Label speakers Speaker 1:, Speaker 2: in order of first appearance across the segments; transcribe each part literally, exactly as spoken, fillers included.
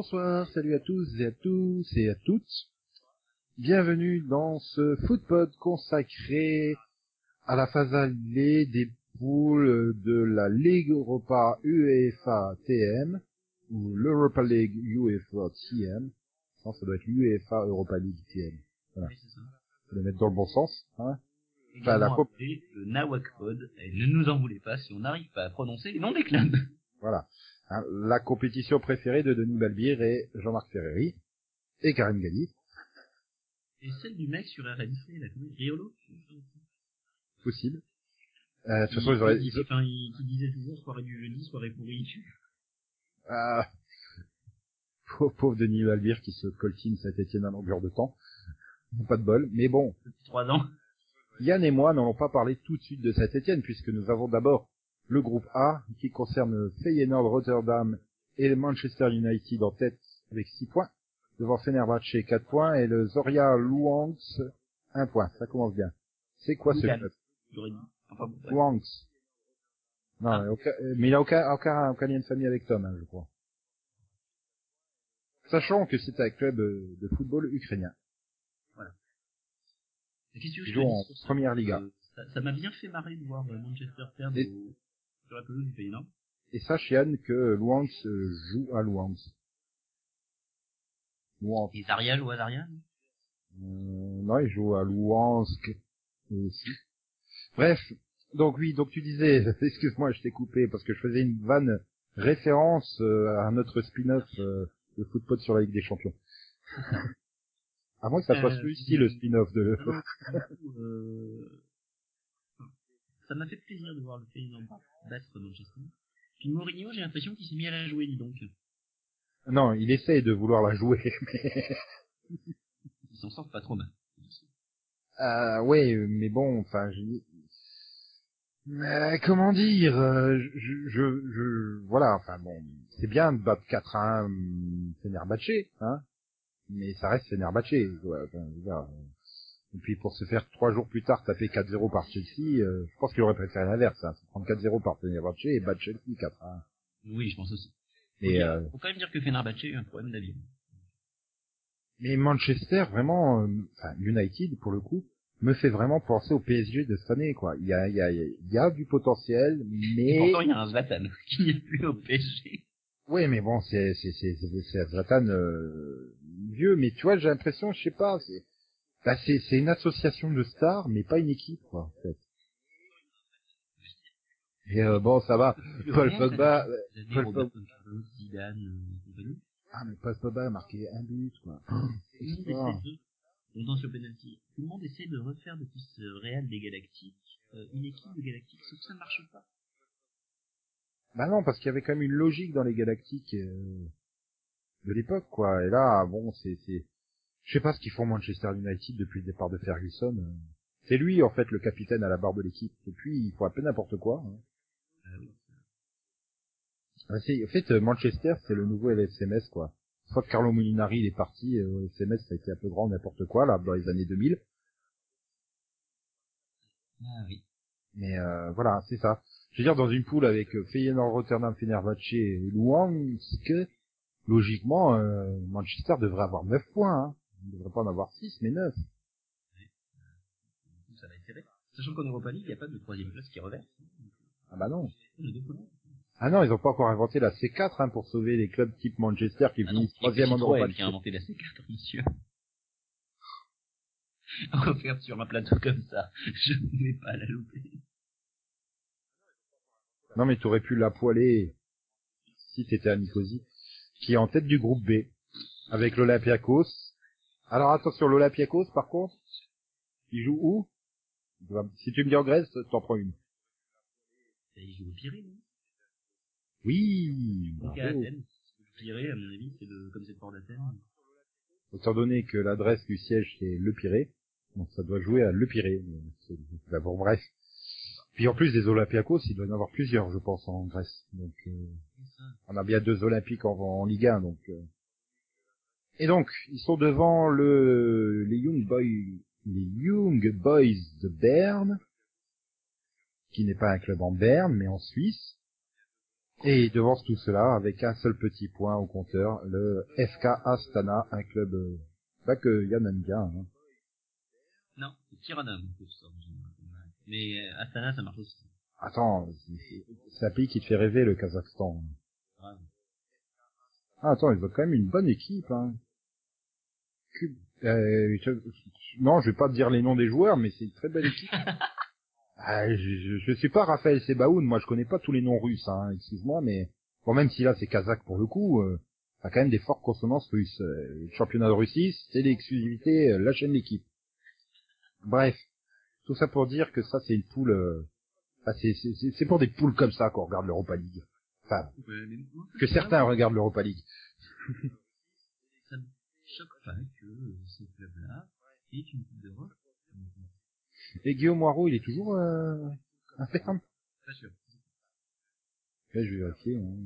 Speaker 1: Bonsoir, salut à tous et à tous et à toutes. Bienvenue dans ce footpod consacré à la phase allée des poules de la Ligue Europa UEFA T M, ou l'Europa League UEFA T M. Non, ça doit être l'UEFA Europa League T M. Voilà.
Speaker 2: Oui, c'est ça.
Speaker 1: Faut les mettre dans le bon sens, hein.
Speaker 2: Enfin, la comp... le Nawakpod, et ne nous en voulez pas si on n'arrive pas à prononcer les noms des clubs.
Speaker 1: Voilà. Hein, la compétition préférée de Denis Balbir et Jean-Marc Ferreri, et Karim Galli.
Speaker 2: Et celle du mec sur R M C, là, comment Riolo?
Speaker 1: Possible. Euh, de toute façon,
Speaker 2: il,
Speaker 1: ils auraient...
Speaker 2: il, enfin, il, qui disait toujours soirée du jeudi, soirée pourrie.
Speaker 1: Ah, pauvre, pauvre Denis Balbir qui se coltine Saint-Etienne à longueur de temps. Pas de bol. Mais bon.
Speaker 2: Depuis trois ans.
Speaker 1: Yann et moi n'allons pas parler tout de suite de Saint-Etienne puisque nous avons d'abord le groupe A qui concerne Feyenoord Rotterdam et le Manchester United en tête avec six points. Devant Fenerbahçe quatre points et le Zorya Luhansk un point. Ça commence bien. C'est quoi ce club?
Speaker 2: Enfin, bon,
Speaker 1: Luhansk. Non,
Speaker 2: ah.
Speaker 1: mais, aucun, mais il a aucun, aucun, aucun lien de famille avec Tom, hein, je crois. Sachant que c'est un club de football ukrainien.
Speaker 2: Voilà. Qu'est-ce que
Speaker 1: Ils jouent en première Liga.
Speaker 2: Euh, ça, ça m'a bien fait marrer de voir Manchester perdre
Speaker 1: et,
Speaker 2: au, sur la pelouse du Feyenoord.
Speaker 1: Et sache Yann que Luhansk joue à Luhansk. Luhansk.
Speaker 2: Et Zaria joue à Zaria?
Speaker 1: Euh, non, il joue à Luhansk aussi. Bref, donc oui, donc tu disais, excuse-moi, je t'ai coupé parce que je faisais une vanne référence euh, à notre spin-off euh, de Footpod sur la Ligue des Champions. À moins que ça soit
Speaker 2: euh,
Speaker 1: celui-ci le spin-off de...
Speaker 2: Non, coup, euh... ça m'a fait plaisir de voir le Feyenoord battre Manchester. Puis Mourinho, j'ai l'impression qu'il s'est mis à la jouer, dis donc.
Speaker 1: Non, il essaye de vouloir la jouer, mais...
Speaker 2: Il s'en sort pas trop mal.
Speaker 1: Euh, ouais, mais bon, enfin, je... Mais comment dire, euh, je, je, je, voilà, enfin bon, c'est bien de battre quatre à un Fenerbahçe, hein, mais ça reste Fenerbahçe, ouais, enfin, je veux dire, et puis pour se faire trois jours plus tard taper quatre zéro par Chelsea, euh, je pense qu'il aurait préféré l'inverse, hein, prendre quatre zéro par Fenerbahçe et battre Chelsea quatre à un.
Speaker 2: Oui, je pense aussi.
Speaker 1: Mais,
Speaker 2: faut,
Speaker 1: euh,
Speaker 2: faut quand même dire que Fenerbahçe a eu un problème d'avion.
Speaker 1: mais Manchester, vraiment, euh, enfin, United, pour le coup, me fait vraiment penser au P S G de cette année, quoi. Il y a, il y a, il y a du potentiel, mais...
Speaker 2: Et pourtant, il y a un Zlatan qui n'est plus au P S G.
Speaker 1: Oui, mais bon, c'est, c'est, c'est, c'est, c'est Zlatan, euh, vieux, mais tu vois, j'ai l'impression, je sais pas, c'est, bah, c'est, c'est une association de stars, mais pas une équipe, quoi, en fait. Et euh, bon, ça va. Paul Pogba, Paul Pogba,
Speaker 2: Zidane, compagnie.
Speaker 1: ah, mais Paul Pogba a marqué un but, quoi.
Speaker 2: Tout le monde essaie de, longtemps sur penalty, tout le monde essaie de refaire depuis ce Real des Galactiques, euh, une équipe de Galactiques, sauf que ça ne marche pas.
Speaker 1: Bah non, parce qu'il y avait quand même une logique dans les Galactiques euh, de l'époque, quoi. Et là, bon, c'est, c'est, je sais pas ce qu'ils font Manchester United depuis le départ de Ferguson. C'est lui, en fait, le capitaine à la barre de l'équipe. Depuis, il faut un peu n'importe quoi. Hein.
Speaker 2: Ah oui.
Speaker 1: Ah, c'est, en fait, Manchester, c'est le nouveau L S M S, quoi. Une fois que Carlo Molinari il est parti, euh, L S M S, ça a été un peu grand, n'importe quoi, là, dans les années deux mille.
Speaker 2: Ah oui.
Speaker 1: Mais euh, voilà, c'est ça. Je veux dire, dans une poule avec euh, Feyenoord, Rotterdam, Fenerbahçe et Luhansk, logiquement, euh, Manchester devrait avoir neuf points. Hein. Il ne devrait pas en avoir six, mais neuf.
Speaker 2: Oui. Ça va être serré. Sachant qu'en Europa League, il n'y a pas de troisième place qui reverse.
Speaker 1: Ah bah non.
Speaker 2: Les deux points.
Speaker 1: Ah non, ils ont pas encore inventé la C quatre hein, pour sauver les clubs type Manchester qui
Speaker 2: Ah non,
Speaker 1: finissent troisième en Europa League.
Speaker 2: qui a inventé la C quatre, monsieur. Offerte sur un plateau comme ça, je ne pouvais pas la louper.
Speaker 1: Non mais t'aurais pu la poiler si t'étais à Nicosie, qui est en tête du groupe B, avec l'Olympiakos. Alors attention, l'Olympiakos par contre, il joue où? Si tu me dis en Grèce, t'en prends une.
Speaker 2: Il joue au Pirée, non?
Speaker 1: Oui,
Speaker 2: donc à Athènes. Le Pirée, à mon avis, c'est le, comme c'est le port d'Athènes.
Speaker 1: Étant donné que l'adresse du siège c'est Le Pirée, donc ça doit jouer à Le Pirée. Bah bon, bref. Puis en plus des Olympiakos, il doit y en avoir plusieurs, je pense, en Grèce. Donc euh, on a bien deux Olympiques en, en Ligue un, donc. Euh. Et donc ils sont devant le les Young Boys, les Young Boys de Berne, qui n'est pas un club en Berne, mais en Suisse, Et il devance tout cela avec un seul petit point au compteur, le F K Astana, un club euh, bah, que Yann aime bien. Hein.
Speaker 2: Non, c'est Tirana, en plus, ça, en général. Mais euh, Astana, ça marche aussi.
Speaker 1: Attends, c'est- c'est un pays qui te fait rêver, le Kazakhstan.
Speaker 2: Ouais.
Speaker 1: Ah, attends, ils ont quand même une bonne équipe. Hein. Cube- Euh, je- non, je vais pas te dire les noms des joueurs, mais c'est une très belle équipe. Ah, je, je, je suis pas Raphaël Sebaoun, moi je connais pas tous les noms russes, hein, excuse-moi, mais bon, même si là c'est kazakh pour le coup, euh, ça a quand même des fortes consonances russes. Euh, le championnat de Russie, c'est l'exclusivité, euh, la chaîne d'équipe. Bref, tout ça pour dire que ça c'est une poule, euh, enfin, c'est c'est c'est c'est pour des poules comme ça qu'on regarde l'Europa League. Enfin,
Speaker 2: Ouais, mais moi,
Speaker 1: que certains regardent l'Europa League.
Speaker 2: ça me choque pas que euh, ce club-là ait une Coupe d'Europe.
Speaker 1: Et Guillaume Moirot, il est toujours euh, un ferme.
Speaker 2: Pas sûr.
Speaker 1: Là, je vais vérifier. Hein.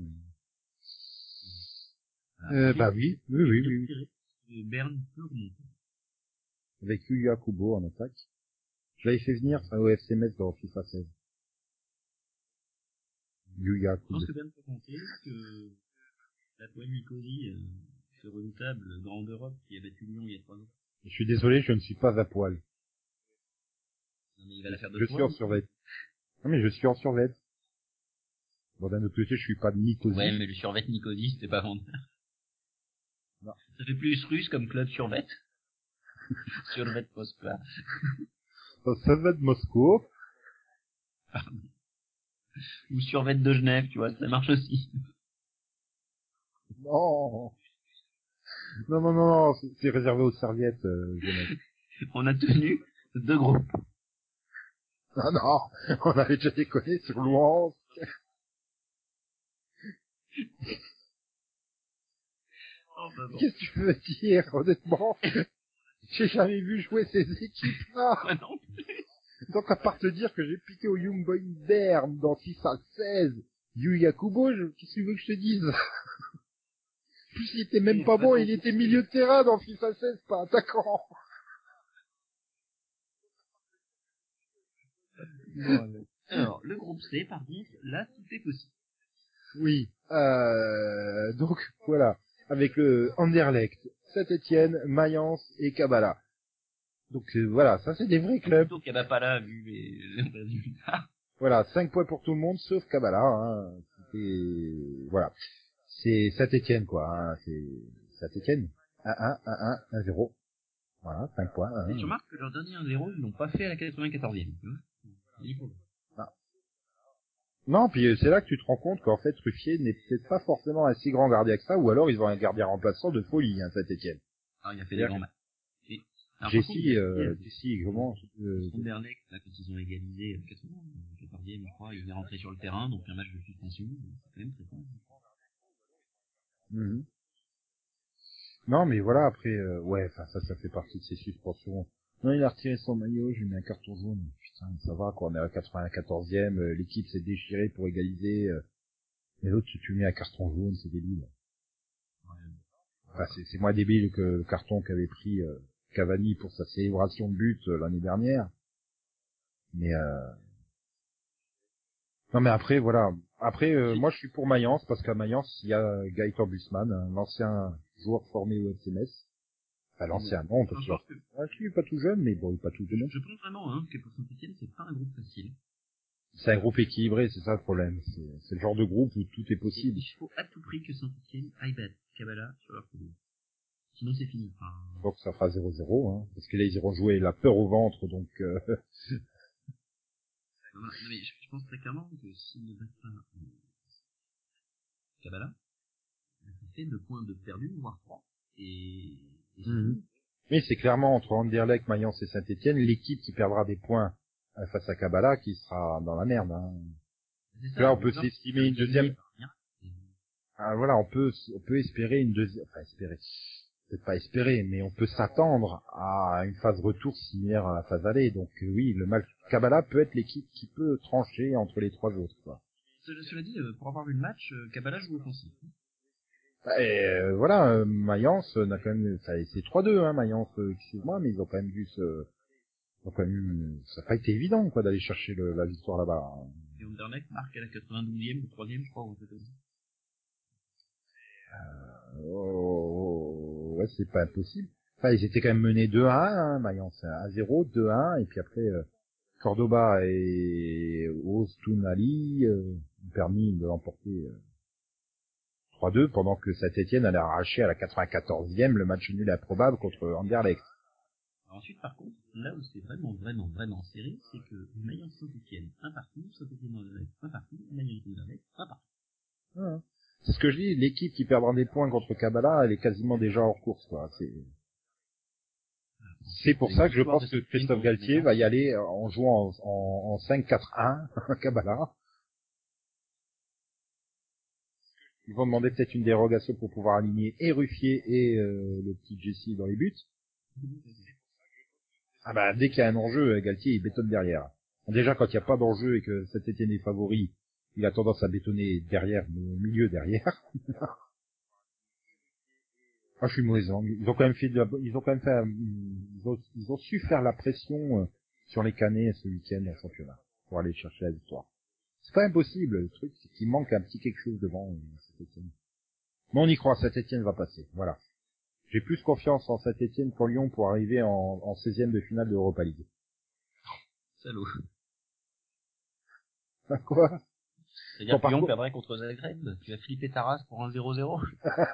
Speaker 2: Ah,
Speaker 1: Euh,
Speaker 2: j'ai-
Speaker 1: bah oui, oui, oui, oui, oui.
Speaker 2: Euh, Berne peut remonter.
Speaker 1: Avec Yuya Kubo en attaque. Je l'avais fait venir au F C Metz dans FIFA seize. Yuya
Speaker 2: Je pense
Speaker 1: Kubo.
Speaker 2: que Berne peut compter, que la poigne Nicosie, euh, ce redoutable grand d'Europe qui a battu Lyon il y a trois ans.
Speaker 1: Je suis désolé, je ne suis pas à poil.
Speaker 2: Non, mais il va la faire deux
Speaker 1: Je
Speaker 2: fois.
Speaker 1: suis en survêt. Non mais je suis en survêt. Bon, d'un autre côté, je suis pas de Nicosie.
Speaker 2: Ouais, mais le survêt Nicosie, c'était pas vendeur.
Speaker 1: Non.
Speaker 2: Ça fait plus russe comme club survêt. Survêt Moskva.
Speaker 1: Au survêt de Moscou.
Speaker 2: Ou survêt de Genève, tu vois, ça marche aussi.
Speaker 1: Non. Non, non, non, non, c'est- c'est réservé aux serviettes, euh, Genève.
Speaker 2: On a tenu deux groupes.
Speaker 1: Ah non, on avait déjà déconné sur Louhans.
Speaker 2: Oh, bah bon.
Speaker 1: Qu'est-ce que tu veux dire, honnêtement? J'ai jamais vu jouer ces équipes-là.
Speaker 2: Ouais, non.
Speaker 1: Donc, à part te dire que j'ai piqué au Young Boy Bern dans FIFA seize, Yuya Kubo, je- qu'est-ce que tu veux que je te dise? En plus, il était même pas bon, il était milieu de terrain dans FIFA seize, pas attaquant. Bon, allez.
Speaker 2: Alors, le groupe C, par contre, là, tout est possible.
Speaker 1: Oui, euh, donc, voilà. Avec le Anderlecht, Saint-Etienne, Mayence et Kabbalah. Donc, euh, voilà, ça c'est des vrais clubs.
Speaker 2: Plutôt qu'il n'y en a pas là, vu les, les résultats.
Speaker 1: Voilà, cinq points pour tout le monde, sauf Kabbalah, hein. C'était, voilà. C'est Saint-Etienne, quoi, hein. C'est Saint-Etienne. un un, un un, un zéro. Voilà, cinq points.
Speaker 2: Et
Speaker 1: Hein.
Speaker 2: je remarque que leur dernier un zéro, ils l'ont pas fait à la quatre-vingt-quatorzième. tu vois. Il faut.
Speaker 1: Ah. Non, puis euh, c'est là que tu te rends compte qu'en fait, Ruffier n'est peut-être pas forcément un si grand gardien que ça, ou alors ils ont un gardien remplaçant de folie, hein, Saint-Etienne.
Speaker 2: Ah, il a fait des grands matchs. Et, alors, par contre,
Speaker 1: Jessie, euh,
Speaker 2: euh,
Speaker 1: Jessie, comment, euh,
Speaker 2: Anderlecht, là, quand ils ont égalisé le quatorzième, je crois, il est rentré sur le terrain, donc un match de suspension, c'est quand même très fort.
Speaker 1: mhm. Non, mais voilà, après, euh, ouais, enfin, ça, ça fait partie de ces suspensions. Non, il a retiré son maillot, j'ai mis un carton jaune. Putain, ça va, quoi, on est à quatre-vingt-quatorzième, euh, l'équipe s'est déchirée pour égaliser, euh, et l'autre, tu, tu mets un carton jaune, c'est débile.
Speaker 2: Ouais.
Speaker 1: Enfin, c'est, c'est moins débile que le carton qu'avait pris euh, Cavani pour sa célébration de but euh, l'année dernière. Mais, euh... non, mais après, voilà. Après, euh, moi, je suis pour Mayence, parce qu'à Mayence, il y a Gaëtan Bussmann, un ancien joueur formé au F C Metz. Enfin, l'ancien, non, parce que,
Speaker 2: que
Speaker 1: ah, il est pas tout jeune, mais bon, il est pas tout
Speaker 2: je,
Speaker 1: jeune.
Speaker 2: je pense vraiment hein, que pour Saint-Etienne, c'est pas un groupe facile.
Speaker 1: C'est un groupe équilibré, c'est ça le problème. C'est, c'est le genre de groupe où tout est possible.
Speaker 2: Il faut à tout prix que Saint-Etienne aille battre Kabbalah sur leur pelouse. Sinon, c'est fini. Enfin,
Speaker 1: Donc ça fera zéro zéro, hein, parce que là, ils iront jouer la peur au ventre, donc... Euh...
Speaker 2: non, mais je, je pense très clairement que s'ils ne battent pas euh, Kabbalah, ça fait deux points de perdu, voire trois. Et, et c'est
Speaker 1: Mhm.
Speaker 2: fini.
Speaker 1: Mais c'est clairement entre Anderlecht, Mayence et Saint-Etienne, l'équipe qui perdra des points euh, face à Kabbalah qui sera dans la merde. Hein.
Speaker 2: C'est ça,
Speaker 1: Là, on peut
Speaker 2: ou alors,
Speaker 1: s'estimer une deuxième... Ah, voilà, on peut, on peut espérer une deuxième... Enfin, espérer... Peut-être pas espérer, mais on peut s'attendre à une phase retour similaire à la phase aller. Donc euh, oui, le match Kabbalah peut être l'équipe qui peut trancher entre les trois autres, quoi.
Speaker 2: Cela, cela dit, euh, pour avoir vu le match, euh, Kabbalah joue offensif.
Speaker 1: Et euh, voilà, euh, Mayence n'a quand même, ça, c'est trois deux, hein, Mayence, euh, excuse-moi, mais ils ont quand même dû se, ils ont quand même, ça n'a pas été évident, quoi, d'aller chercher le, la victoire là-bas.
Speaker 2: Et Anderlecht marque à la quatre-vingt-douzième, le troisième, je crois, ou un peu comme ça.
Speaker 1: Euh, oh, ouais, c'est pas impossible. Enfin, ils étaient quand même menés deux à un, hein, Mayence, un zéro, deux à un, et puis après, euh, Cordoba et Ostunali euh, ont permis de l'emporter euh, trois deux, pendant que Saint-Etienne allait arracher à la quatre-vingt-quatorzième le match nul improbable contre Anderlecht.
Speaker 2: Alors ensuite, par contre, là où c'est vraiment, vraiment, vraiment serré, c'est que Mayence Saint-Etienne, un partout, Saint-Etienne Anderlecht, un partout, Mayence Anderlecht, un partout.
Speaker 1: Ah, c'est ce que je dis, l'équipe qui perdra des points contre Kabbalah, elle est quasiment déjà hors course, quoi. C'est, c'est pour ça que je pense que Christophe Galtier va y aller en jouant en, en, en cinq quatre un à Kabbalah. Ils vont demander peut-être une dérogation pour pouvoir aligner et Ruffier et euh, le petit Jesse dans les buts. Ah bah, dès qu'il y a un enjeu, Galtier, il bétonne derrière. Bon, déjà, quand il n'y a pas d'enjeu et que Saint-Etienne est favori, il a tendance à bétonner derrière, mais au milieu derrière. Ah, je suis mauvais langue. Ils ont quand même fait de la... ils ont quand même fait, euh, ils ont, ils ont su faire la pression euh, sur les Canets ce week-end en championnat pour aller chercher la victoire. C'est pas impossible. Le truc, c'est qu'il manque un petit quelque chose devant euh, Saint-Etienne. Mais on y croit, Saint-Etienne va passer. Voilà. J'ai plus confiance en Saint-Etienne qu'en Lyon pour arriver en, en seizième de finale de Europa League.
Speaker 2: Salaud.
Speaker 1: Quoi?
Speaker 2: C'est-à-dire que Lyon perdrait contre Zagreb. Tu vas flipper ta race pour un zéro zéro.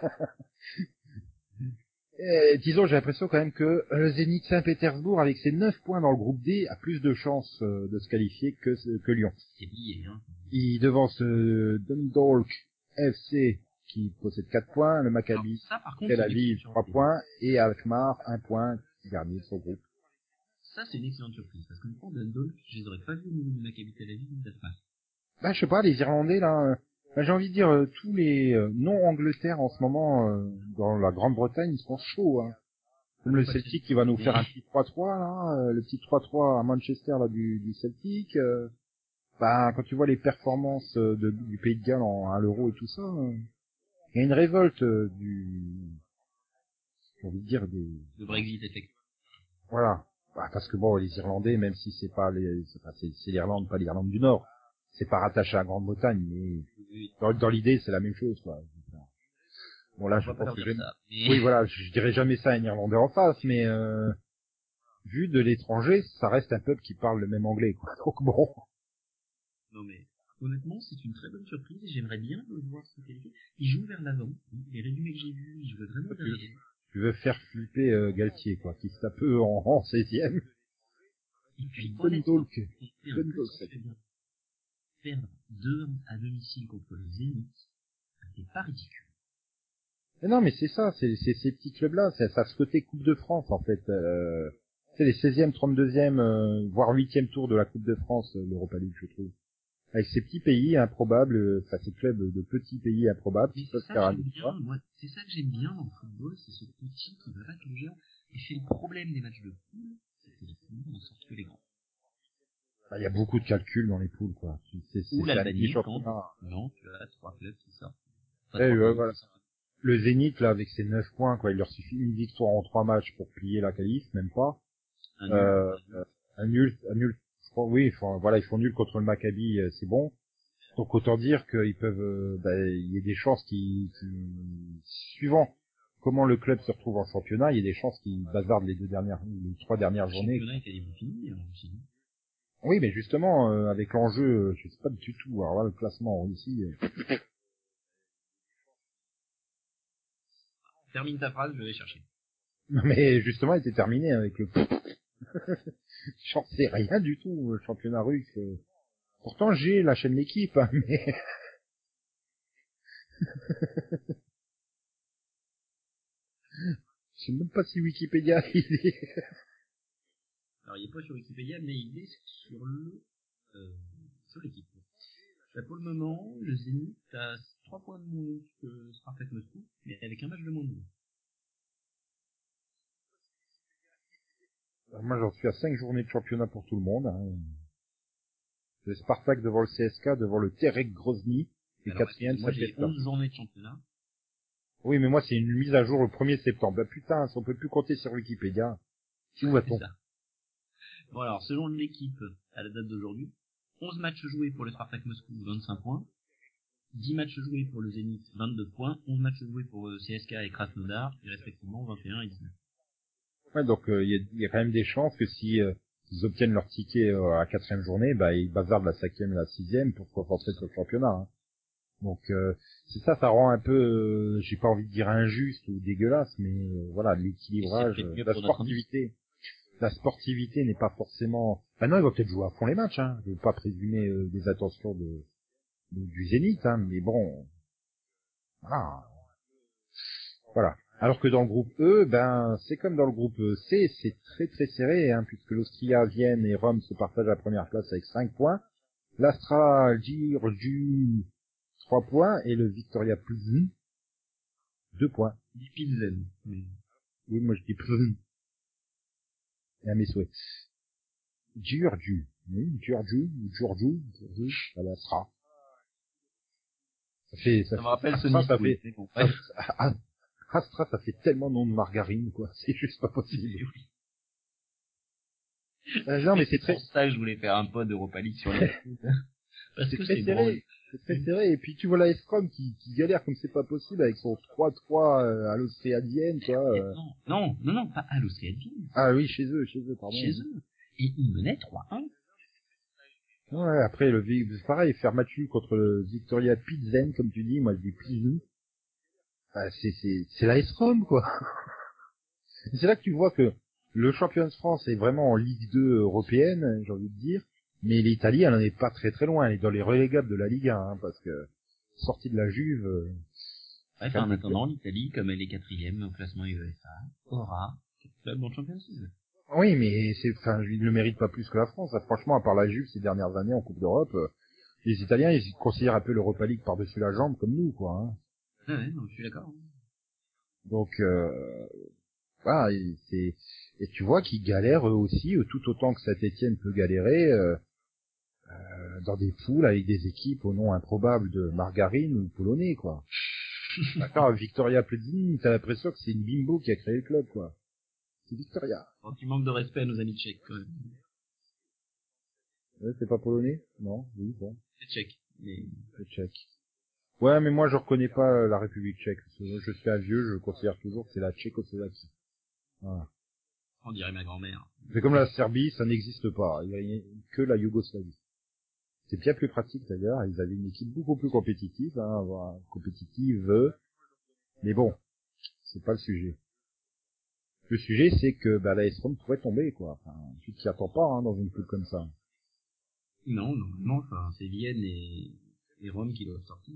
Speaker 1: Et, disons, j'ai l'impression quand même que le Zénith Saint-Pétersbourg, avec ses neuf points dans le groupe D, a plus de chances euh, de se qualifier que, que Lyon.
Speaker 2: C'est lié, hein.
Speaker 1: Il devance euh, Dundalk F C, qui possède quatre points, le Maccabi, Tel Aviv, trois points, et Alkmaar, un point, dernier de son groupe.
Speaker 2: Ça, c'est une excellente surprise, parce que pour Dundalk, je les aurais pas vus au niveau du Maccabi Tel Aviv ni d'Alkmaar.
Speaker 1: Bah, je sais pas, les Irlandais, là, euh, bah, j'ai envie de dire, euh, tous les euh, non-Angleterre en ce moment, euh, dans la Grande-Bretagne, ils sont chauds, hein. Comme le Celtic qui va nous faire un petit trois trois, là, euh, le petit trois trois à Manchester, là, du, du Celtic. Euh, bah, quand tu vois les performances euh, de, du Pays de Galles en, à l'Euro et tout ça, il euh, y a une révolte euh, du, j'ai envie de dire, des...
Speaker 2: Le Brexit, effectivement.
Speaker 1: Voilà. Bah, parce que bon, les Irlandais, même si c'est pas les, c'est, enfin, c'est, c'est l'Irlande, pas l'Irlande du Nord, c'est pas rattaché à la Grande-Bretagne, mais dans, dans l'idée, c'est la même chose, quoi. Bon, là, je pense que j'aime... Mais... Oui, voilà, je, je dirais jamais ça à un Irlandais en face, mais euh, vu de l'étranger, ça reste un peuple qui parle le même anglais, quoi. Donc bon.
Speaker 2: Non, mais honnêtement, c'est une très bonne surprise et j'aimerais bien le voir se qualifier. Il joue vers l'avant. Les résumés que j'ai vus, il joue vraiment vers l'avant.
Speaker 1: Tu veux faire flipper euh, Galtier, quoi, qui se tape eux en, en seizième.
Speaker 2: Et puis, honnêtement, perdre deux un à domicile contre le Zénith, c'est pas ridicule.
Speaker 1: Mais non, mais c'est ça, c'est, c'est ces petits clubs-là, c'est, ça a ce côté Coupe de France, en fait. Euh, c'est les seizième, trente-deuxième, euh, voire huitième tour de la Coupe de France, euh, l'Europa League, je trouve. Avec ces petits pays improbables, enfin ces clubs de petits pays improbables qui peuvent faire un
Speaker 2: bien, moi, c'est ça que j'aime bien dans le football, c'est ce petit qui va battre le géant. Et c'est le problème des matchs de poule, c'est que les poules n'en sortent que les grands.
Speaker 1: Bah, il y a beaucoup de calculs dans les poules, quoi. C'est, c'est,
Speaker 2: Ou
Speaker 1: c'est
Speaker 2: l'Albanie, quand, non, tu as trois clubs qui sortent.
Speaker 1: Eh, euh, voilà. Le Zénith, là, avec ses neuf points, quoi, il leur suffit une victoire en trois matchs pour plier la qualif, même pas. Un nul, euh, un nul, un nul, je crois, oui, enfin, voilà, ils font nul contre le Maccabi, c'est bon. Donc autant dire qu'ils peuvent, euh, bah, il y a des chances qui, qui, suivant comment le club se retrouve en championnat, il y a des chances qu'ils bazardent les deux dernières, les trois dernières journées.
Speaker 2: Le championnat est quasiment fini, hein, aussi.
Speaker 1: Oui, mais justement, euh, avec l'enjeu, je sais pas du tout. Alors là, le classement ici. Euh...
Speaker 2: Termine ta phrase, je vais chercher.
Speaker 1: Non, mais justement, il était terminé avec le. J'en sais rien du tout, le championnat russe. Pourtant, j'ai la chaîne L'équipe, hein, mais. Je sais même pas si Wikipédia il est.
Speaker 2: Alors, il est pas sur Wikipédia, mais il est sur le, euh, sur l'équipe. Là, pour le moment, le Zénith a trois points de moins que Spartak Moscou, mais avec un match de moins de deux.
Speaker 1: Alors moi, j'en suis à cinq journées de championnat pour tout le monde. Hein. Le Spartak devant le C S K, devant le Terek Grozny, et quatrième,
Speaker 2: moi, j'ai onze journées de championnat.
Speaker 1: Oui, mais moi, c'est une mise à jour le premier septembre. Bah putain, on peut plus compter sur Wikipédia. Où va-t-on?
Speaker 2: Bon, alors, selon l'équipe, à la date d'aujourd'hui, onze matchs joués pour le Spartak Moscou, vingt-cinq points. dix matchs joués pour le Zénith, vingt-deux points. onze matchs joués pour euh, C S K et Krasnodar, et respectivement vingt et un et dix-neuf.
Speaker 1: Ouais, donc il euh, y, a, y a quand même des chances que si euh, ils obtiennent leur ticket euh, à la quatrième journée, bah ils bazardent la cinquième et la sixième pour se concentrer sur le championnat. Hein. Donc euh, c'est ça, ça rend un peu, euh, j'ai pas envie de dire injuste ou dégueulasse, mais euh, voilà, l'équilibrage, euh, la sportivité, la sportivité n'est pas forcément. Ah non, ils vont peut-être jouer à fond les matchs. Hein. Je veux pas présumer euh, des attentions de, de du Zénith, hein, mais bon, voilà, voilà. Alors que dans le groupe E, ben c'est comme dans le groupe C, c'est très très serré, hein, puisque l'Austria, Vienne et Rome se partagent la première place avec cinq points. L'Astra, Giurgiu, trois points, et le Victoria Plzen, deux points.
Speaker 2: Dis Pilsen. Mais...
Speaker 1: Oui, moi je dis Plzen. Et à mes souhaits. Giurgiu. Oui, Giurgiu, Giurgiu, Giurgiu, à l'Astra. Ça fait, ça,
Speaker 2: ça me rappelle ce
Speaker 1: ça, ça
Speaker 2: fait,
Speaker 1: fait, ça, Astra, ça fait tellement nom de margarine, quoi. C'est juste pas possible. euh, non, mais c'est très...
Speaker 2: pour ça que je voulais faire un pod Europa League sur les Parce
Speaker 1: c'est
Speaker 2: que
Speaker 1: très
Speaker 2: c'est
Speaker 1: serré.
Speaker 2: drôle.
Speaker 1: C'est très serré. Et puis tu vois la S-Rom qui, qui galère comme c'est pas possible avec son trois trois euh, à l'Austriadienne, quoi. Euh...
Speaker 2: Non, non, non, non, pas à l'Austriadienne.
Speaker 1: Ah oui, chez eux, chez eux, pardon.
Speaker 2: Chez eux. Et ils menaient trois un.
Speaker 1: Ouais, après, le, c'est pareil, faire match nul contre le Victoria Pilsen, comme tu dis, moi je dis Pilsen. Ah, c'est, c'est, c'est la S-Rom, quoi. C'est là que tu vois que le championnat de France est vraiment en Ligue deux européenne, j'ai envie de dire. Mais l'Italie, elle en est pas très très loin. Elle est dans les relégables de la Ligue un, hein, parce que sortie de la Juve. Euh,
Speaker 2: ouais, en attendant, l'Italie, comme elle est quatrième au classement UEFA, aura club dans le championnat.
Speaker 1: Oui, mais c'est, enfin, il ne le mérite pas plus que la France. Hein. Franchement, à part la Juve ces dernières années en Coupe d'Europe, euh, les Italiens, ils considèrent un peu l'Europa League par-dessus la jambe, comme nous, quoi. Hein.
Speaker 2: Ah ouais, non, je suis d'accord.
Speaker 1: Donc, euh, voilà, et, c'est, et tu vois qu'ils galèrent eux aussi, euh, tout autant que Saint-Étienne peut galérer. Euh, Euh, dans des poules avec des équipes au nom improbable de margarine ou polonais, quoi. Attends, Victoria Plzeň, t'as l'impression que c'est une bimbo qui a créé le club, quoi. C'est Victoria.
Speaker 2: Bon, tu manques de respect à nos amis tchèques, quand même.
Speaker 1: Ouais, c'est pas polonais? Non, oui, bon.
Speaker 2: C'est tchèque, mais...
Speaker 1: C'est tchèque. Ouais, mais moi je reconnais pas la République tchèque. Je suis un vieux, je considère toujours que c'est la Tchécoslovaquie. Voilà.
Speaker 2: On dirait ma grand-mère.
Speaker 1: C'est comme la Serbie, ça n'existe pas. Il y a que la Yougoslavie. C'est bien plus pratique d'ailleurs, ils avaient une équipe beaucoup plus compétitive, hein, voilà, compétitive, mais bon, c'est pas le sujet. Le sujet, c'est que bah, la S-Rom pourrait tomber, quoi. Enfin, tu t'y attends pas hein, dans une poule comme ça.
Speaker 2: Non, normalement, enfin, c'est Vienne et, et Rome qui doivent sortir.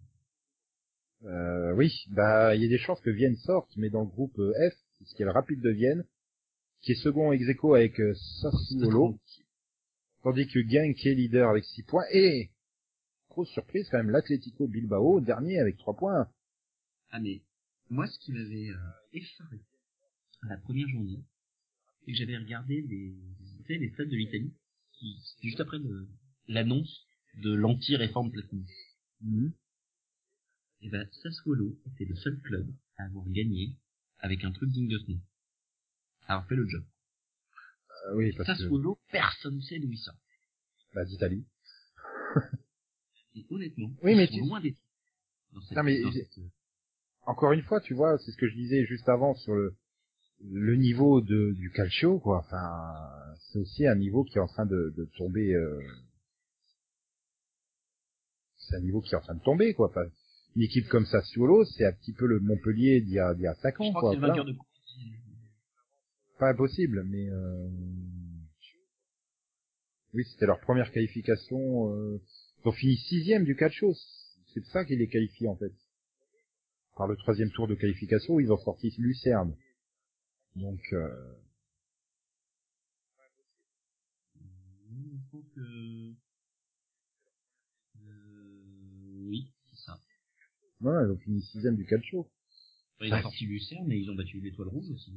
Speaker 1: Euh, oui, bah il y a des chances que Vienne sorte, mais dans le groupe F, c'est ce qui est le Rapide de Vienne, qui est second ex aequo avec euh, Sassuolo, tandis que Genk est leader avec six points, et, grosse surprise quand même, l'Atlético Bilbao, dernier avec trois points.
Speaker 2: Ah mais, moi ce qui m'avait euh, effaré à la première journée, c'est que j'avais regardé les, tu sais, les stades de l'Italie, qui, juste après le, l'annonce de l'anti-réforme Platini.
Speaker 1: Mm-hmm.
Speaker 2: Et ben, Sassuolo était le seul club à avoir gagné avec un truc digne de ce nom. Alors fait le job.
Speaker 1: Euh, oui, parce
Speaker 2: Sassuolo,
Speaker 1: que...
Speaker 2: personne ne sait d'où il sort.
Speaker 1: Bah, d'Italie.
Speaker 2: Et honnêtement,
Speaker 1: oui,
Speaker 2: ils
Speaker 1: mais
Speaker 2: sont
Speaker 1: tu...
Speaker 2: loin d'être dans cette,
Speaker 1: non, mais...
Speaker 2: dans cette...
Speaker 1: Encore une fois, tu vois, c'est ce que je disais juste avant sur le, le niveau de, du calcio, quoi. Enfin, c'est aussi un niveau qui est en train de, de tomber... Euh... C'est un niveau qui est en train de tomber, quoi. Enfin, une équipe comme Sassuolo, c'est un petit peu le Montpellier d'il y a, d'il y a cinq ans,
Speaker 2: Je pense
Speaker 1: quoi.
Speaker 2: que c'est le vainqueur de coupe.
Speaker 1: Pas impossible, mais... Euh... Oui, c'était leur première qualification. Euh... Ils ont fini sixième du calcio. C'est ça qui les qualifie, en fait. Par le troisième tour de qualification, ils ont sorti Lucerne. Donc... Euh...
Speaker 2: Je pense que... Euh... Oui, c'est ça.
Speaker 1: Ouais, ils ont fini sixième du calcio.
Speaker 2: Ils ont sorti Lucerne, mais ils ont battu l'Étoile Rouge aussi.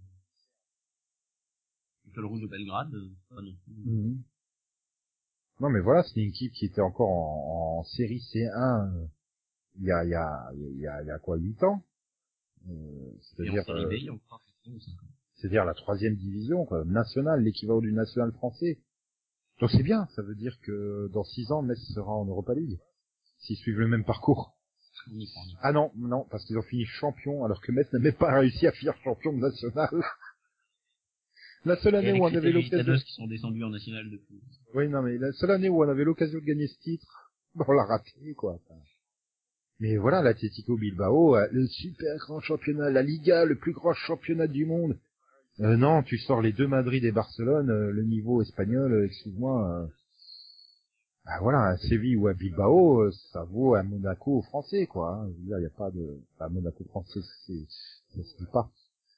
Speaker 2: L'Étoile Rouge de Belgrade, pas non plus.
Speaker 1: Mmh. Non, mais voilà, c'était une équipe qui était encore en, en série C un euh, il y a, il y a, il y a, il y a quoi, huit ans. Euh, c'est-à-dire,
Speaker 2: Et en série B,
Speaker 1: euh,
Speaker 2: il y a encore cinq ans.
Speaker 1: c'est-à-dire la troisième division, quoi, nationale, l'équivalent du national français. Donc c'est bien, ça veut dire que dans six ans, Metz sera en Europa League, s'ils suivent le même parcours.
Speaker 2: On y croit, on y croit.
Speaker 1: Ah non, non, parce qu'ils ont fini champion, alors que Metz n'a même pas réussi à finir champion de national. La seule année où on avait l'occasion...
Speaker 2: qui sont descendus en national depuis.
Speaker 1: Oui, non, mais la seule année où on avait l'occasion de gagner ce titre, on l'a raté, quoi. Mais voilà, l'Atlético Bilbao, le super grand championnat, la Liga, le plus grand championnat du monde. Euh, non, tu sors les deux Madrid et Barcelone, euh, le niveau espagnol, euh, excuse-moi, euh, bah voilà, à Séville ou à Bilbao, euh, ça vaut un Monaco français, quoi. Hein. Je veux dire, il n'y a pas de... Enfin, Monaco français, c'est... ça se dit pas.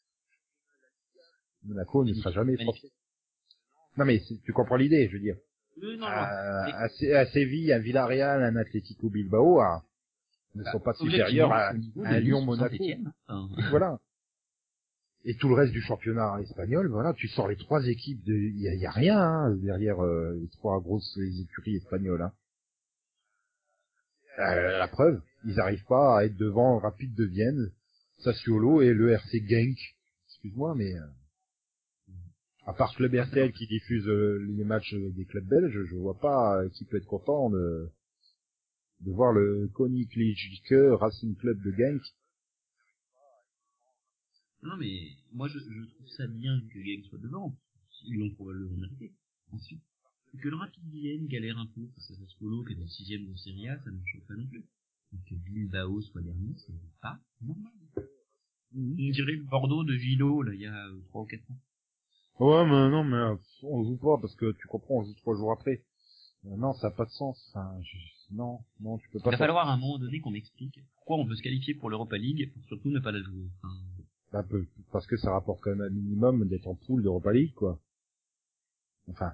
Speaker 1: Monaco ne sera jamais français. Non mais tu comprends l'idée, je veux dire.
Speaker 2: Euh, non,
Speaker 1: à, à, à Séville, un Villarreal, un Atlético Bilbao, à, ne bah, sont pas supérieurs à, à un Lyon-Monaco. Hein. Voilà. Et tout le reste du championnat espagnol, voilà, tu sors les trois équipes de, il y a, y a rien hein, derrière euh, les trois grosses écuries espagnoles. Hein. Euh, la preuve, ils n'arrivent pas à être devant Rapide de Vienne, Sassuolo et le R C Genk. Excuse-moi, mais euh, à part Club R T L qui diffuse euh, les matchs des clubs belges, je vois pas qui peut être content de, de voir le Koninklijke Racing Club de Genk.
Speaker 2: Non, mais moi je, je trouve ça bien que Genk soit devant. Ils l'ont probablement mérité. Ensuite, que le Rapid Vienne galère un peu face à Sassuolo qui est dans le sixième de Serie A, ça ne me choque pas non plus. Donc que Bilbao soit dernier, c'est pas normal. Mmh. On dirait le Bordeaux de Gilo, là, il y a euh, trois ou quatre ans.
Speaker 1: Ouais, mais non, mais euh, on joue pas parce que tu comprends, on joue trois jours après. Euh, non, ça n'a pas de sens. Enfin, je, non, non, tu peux pas.
Speaker 2: Il va falloir à un moment donné qu'on m'explique pourquoi on veut se qualifier pour l'Europa League pour surtout ne pas la jouer. Enfin...
Speaker 1: Bah, peu, parce que ça rapporte quand même un minimum d'être en poule d'Europa League, quoi. Enfin.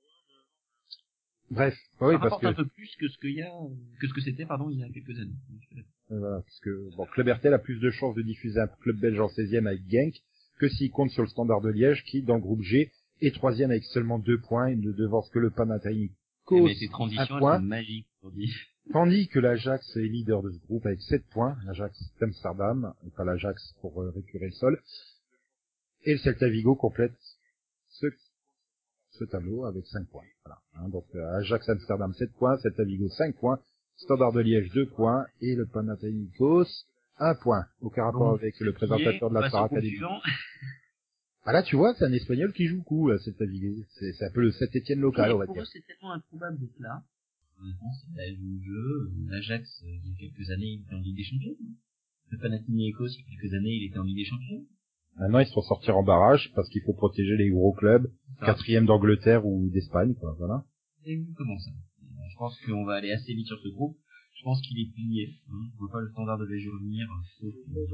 Speaker 1: Bref.
Speaker 2: Ça
Speaker 1: oui,
Speaker 2: rapporte
Speaker 1: parce que...
Speaker 2: un peu plus que ce qu'il y a, que ce que c'était, pardon, il y a quelques années.
Speaker 1: Et voilà, parce que, bon, Club R T L a plus de chances de diffuser un club belge en seizième avec Genk que s'il compte sur le Standard de Liège qui, dans le groupe G, est troisième avec seulement deux points et ne devance que le Panathinaikos.
Speaker 2: Mais ces transitions, elles sont magiques, aujourd'hui.
Speaker 1: Tandis que l'Ajax est leader de ce groupe avec sept points, l'Ajax d'Amsterdam, et pas l'Ajax pour euh, récupérer le sol. Et le Celta Vigo complète ce, ce tableau avec cinq points. Voilà. Hein, donc euh, Ajax Amsterdam sept points, Celta Vigo cinq points, Standard de Liège deux points, et le Panathinaikos un point. Aucun rapport
Speaker 2: bon,
Speaker 1: avec le présentateur de la Star Academy. Ah là, tu vois, c'est un Espagnol qui joue coup, là, Celta Vigo. C'est, c'est un peu le Saint-Étienne local,
Speaker 2: mais
Speaker 1: on va
Speaker 2: pour
Speaker 1: dire.
Speaker 2: Eux, c'est tellement improbable d'être là. Maintenant, c'est la du jeu. L'Ajax, il y a quelques années, il était en Ligue des Champions. Le Panathinaikos, il y a quelques années, il était en Ligue des Champions.
Speaker 1: Maintenant, ils se font sortir en barrage parce qu'il faut protéger les gros clubs, ça. Quatrième d'Angleterre ou d'Espagne, quoi, voilà.
Speaker 2: Exactement ça. Je pense qu'on va aller assez vite sur ce groupe. Je pense qu'il est plié. Hein. Je vois pas le Standard de Liège revenir, sauf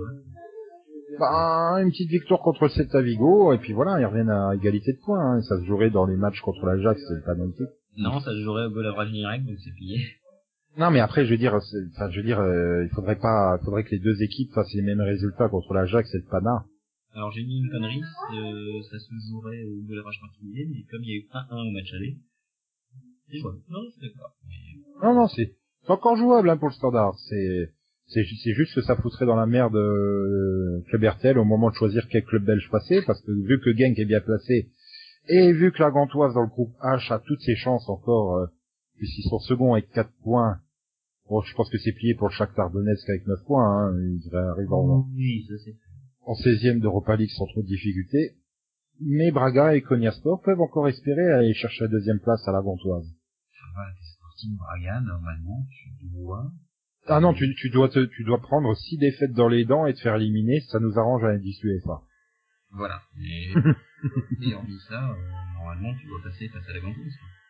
Speaker 1: bah, une petite victoire contre le Celta Vigo, et puis voilà, ils reviennent à égalité de points, hein. Ça se jouerait dans les matchs contre l'Ajax, c'est pas non plus.
Speaker 2: Non, ça se jouerait au goal average direct, donc c'est plié.
Speaker 1: Non, mais après, je veux dire, enfin, je veux dire, euh, il faudrait pas, il faudrait que les deux équipes fassent les mêmes résultats contre l'Ajax et le Pana.
Speaker 2: Alors, j'ai mis une connerie, euh, ça se jouerait au goal average particulier, mais comme il y a eu un un au match aller, c'est jouable. Non, je suis d'accord. Mais...
Speaker 1: Non, non, c'est, c'est encore jouable, hein, pour le Standard. C'est, c'est, c'est juste que ça foutrait dans la merde euh, Club R T L au moment de choisir quel club belge passer, parce que vu que Genk est bien placé, et vu que la Gantoise dans le groupe H a toutes ses chances encore, euh, puisqu'ils sont seconds avec quatre points, bon, je pense que c'est plié pour le Shakhtar Donetsk avec neuf points, hein, ils devraient arriver en,
Speaker 2: oui, ça c'est
Speaker 1: en seizième d'Europa League sans trop de difficultés. Mais Braga et Konyaspor peuvent encore espérer aller chercher la deuxième place à la Gantoise.
Speaker 2: Voilà, t'es Sporting Braga, normalement, tu dois...
Speaker 1: Ah non, tu, tu dois te, tu dois prendre six défaites dans les dents et te faire éliminer, ça nous arrange à l'indice U E F A.
Speaker 2: Voilà. Et, et hormis ça, euh, normalement, tu dois passer face à la Gantoise.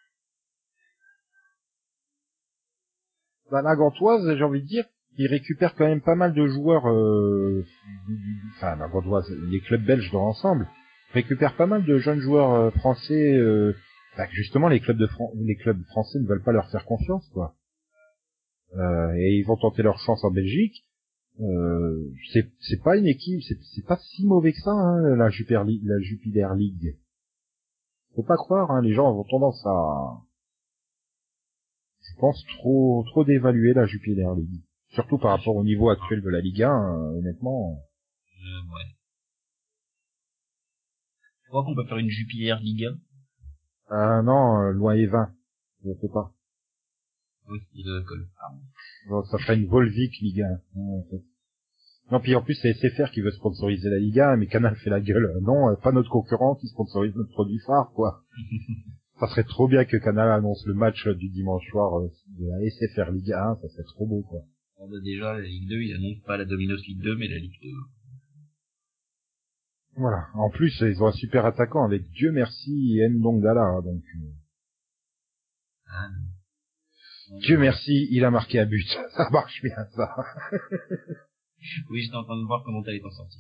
Speaker 1: Bah, la Gantoise, j'ai envie de dire, ils récupèrent quand même pas mal de joueurs, euh, enfin, la Gantoise, les clubs belges dans l'ensemble, récupèrent pas mal de jeunes joueurs euh, français, euh, bah, justement, les clubs de Fran- les clubs français ne veulent pas leur faire confiance, quoi. Euh, et ils vont tenter leur chance en Belgique. Euh, c'est, c'est pas une équipe, c'est, c'est pas si mauvais que ça, hein, la Jupiler League, la Jupiler League. Faut pas croire, hein, les gens ont tendance à, je pense, trop, trop d'évaluer la Jupiler League. Surtout par rapport au niveau actuel de la Ligue un, euh, honnêtement.
Speaker 2: Euh, ouais. Je crois qu'on peut faire une Jupiler Ligue un.
Speaker 1: Ah non, euh, loin et vingt. Je sais pas.
Speaker 2: Oui, il le colle.
Speaker 1: Bon, ça ferait une Volvic Ligue un. Ouais, en fait. Non, puis en plus, c'est S F R qui veut sponsoriser la Ligue un, mais Canal fait la gueule. Non, euh, pas notre concurrent qui sponsorise notre produit phare, quoi. Ça serait trop bien que Canal annonce le match du dimanche soir euh, de la S F R Ligue un, ça serait trop beau, quoi.
Speaker 2: On a déjà la Ligue deux, il annonce pas la Dominos Ligue deux, mais la Ligue deux.
Speaker 1: Voilà. En plus, ils ont un super attaquant avec Dieu merci et Ndongala, donc... Euh...
Speaker 2: Ah, non.
Speaker 1: Dieu merci, il a marqué un but. Ça marche bien, ça.
Speaker 2: Oui, j'étais en train de voir comment t'allais t'en sortir.